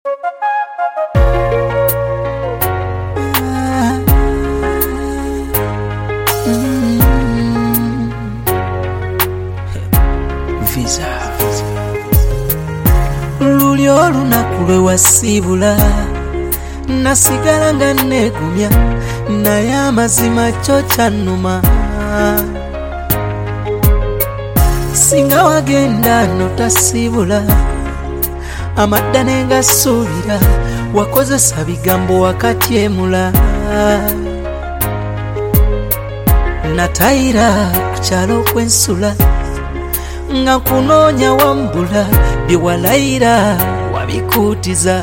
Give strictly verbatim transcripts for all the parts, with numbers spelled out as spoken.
Visa luli olunaku lwe wasibula nasigala nga negumya naye amazima kyo kyannuma singa wagenda notasibula amadda negasuubira wakozesa bigambo wakati emula natayira ku kyalo kwensula nga kunoonya wambula bye walayira wabikuutiza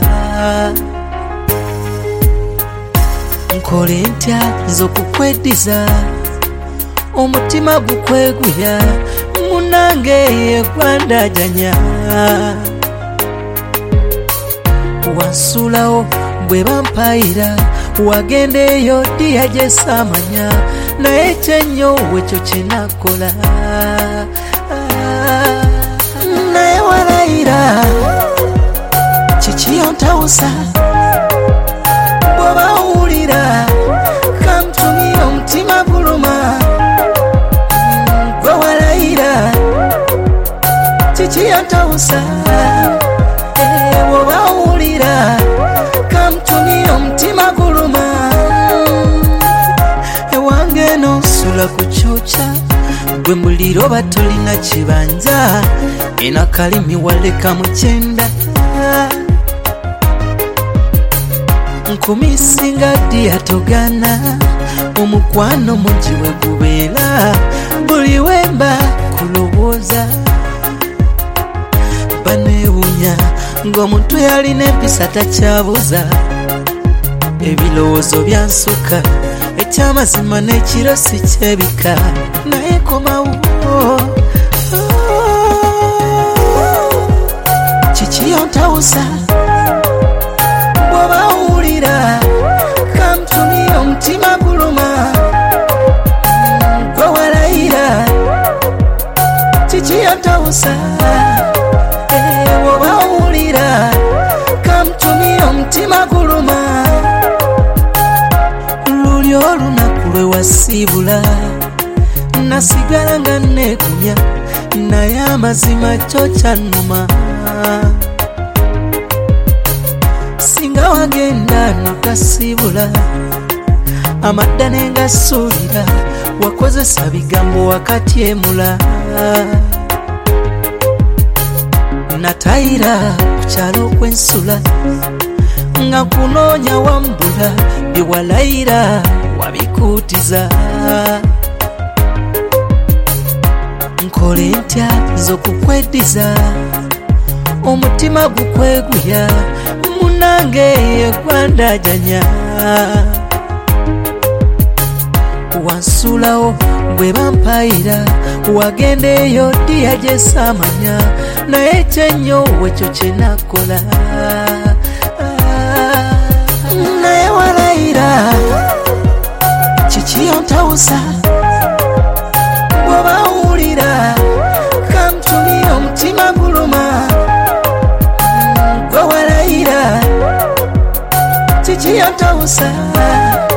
nkole ntya nze okukweddiza omutima gukweguya munange yegwandajanya wansulawo bwe bampayira wagenda eyo ddiya gyesamanya naye ekyenyo wekyo kyenakola naye walayira kikiyontawusa bw'oba owulira kamtumira omutima guluma gwe walayira kikiyontawusa bw'oba owulira kamtumira omutima guluma ewange nosula ku kyokya gwe muliro batolina kibanja enakalimi waleka mukyenda nkumisinga ddi atogana omukwano mungi we gubeera buli wemba kulowooza baneewunya ng'omuntu yalina empisa takyabuza ebirowoozo byansuka ekyamazima n'ekiro si kyebika naye komawo kikiyontawusa bw'oba owulira kamtumira omutima guluma gwe walayira kikiyontawusa bw'oba owulira kamtumira omutima guluma luli olunaku lwe wasibula nasigala nga negumya naye amazima kyo kyannuma singa wagenda notasibula amadda negasuubira wakozesa bigambo wakati emula natayira ku kyalo kwensula nga kunoonya wambula bye walayira wabikuutiza nkole ntya nze okukweddiza omutima gukweguya munange yegwandajanya wansulawo bwe bampayira wagenda eyo ddiya gyesamanya naye ekyenyo wekyo kyenakola naye walayira kikiyontawusa bw'oba owulira kamtumira omutima guluma gwe walayira kikiyontawusa